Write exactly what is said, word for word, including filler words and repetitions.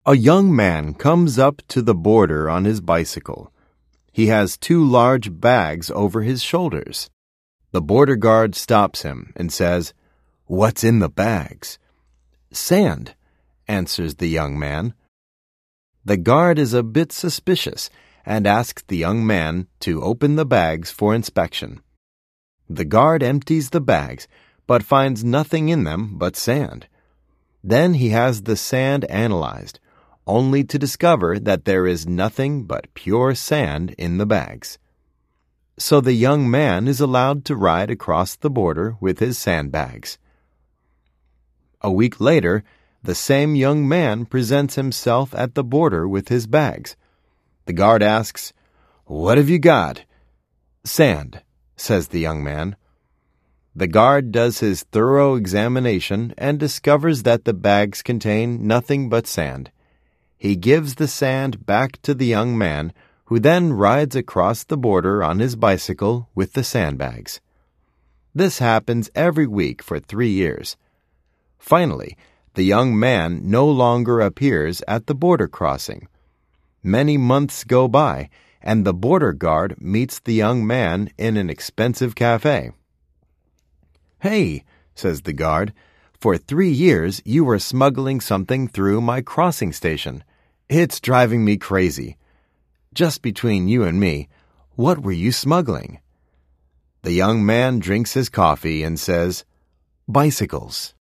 A young man comes up to the border on his bicycle. He has two large bags over his shoulders. The border guard stops him and says, "What's in the bags?" "Sand," answers the young man. The guard is a bit suspicious and asks the young man to open the bags for inspection. The guard empties the bags, but finds nothing in them but sand. Then he has the sand analyzed, only to discover that there is nothing but pure sand in the bags. So the young man is allowed to ride across the border with his sandbags. A week later, the same young man presents himself at the border with his bags. The guard asks, "What have you got?" "Sand," says the young man. The guard does his thorough examination and discovers that the bags contain nothing but sand. He gives the sand back to the young man, who then rides across the border on his bicycle with the sandbags. This happens every week for three years. Finally, the young man no longer appears at the border crossing. Many months go by, and the border guard meets the young man in an expensive cafe. "Hey," says the guard, "for three years you were smuggling something through my crossing station. It's driving me crazy. Just between you and me, what were you smuggling?" The young man drinks his coffee and says, "Bicycles."